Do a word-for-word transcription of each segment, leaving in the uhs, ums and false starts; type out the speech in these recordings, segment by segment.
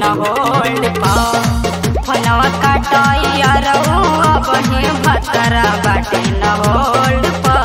न होल्ड पा फोनवा काटैया रहू बहे भतरा बाटे न होल्ड पा।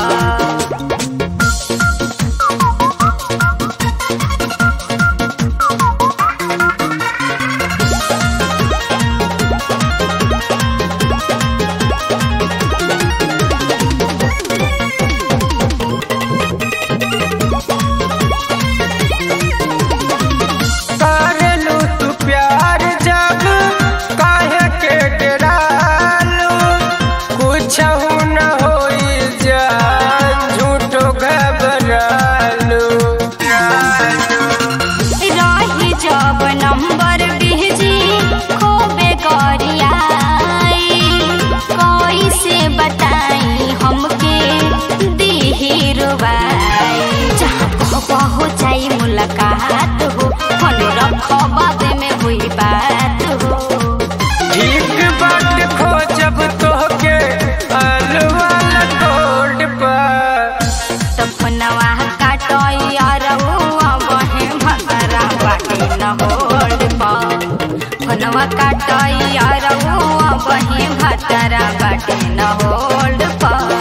हो जाई मुलाकात हो फोन रखो बाद में हुई बात हो। ठीक बात खो जब तोहके अलवाला गोल्ड पर तो फोनवा काटैया रहू बहे भतरा बाटे न होल्ड पर फोनवा काटैया रहू बहे भतरा बाटे न होल्ड पर।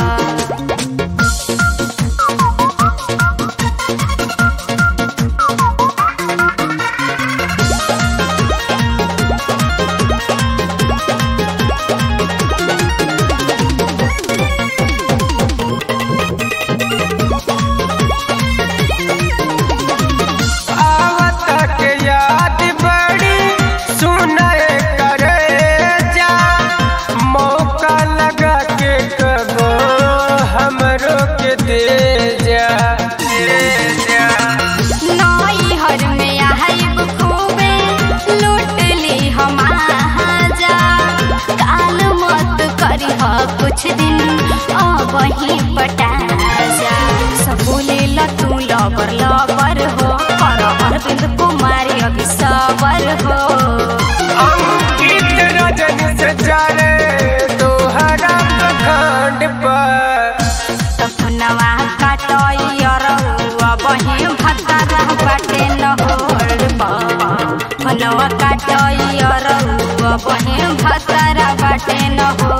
कुछ दिन वही पटा जा सब बोले ला तू लबर लबर हो पर अरविंद कुमारी अभी सबर हो। अंकित रजनी से जाने तोहरा खंड पर फोनवा काटैया रहू बहे भतरा बाटे न होल्ड पर फोनवा काटैया रहू बहे भतरा बाटे न होल्ड।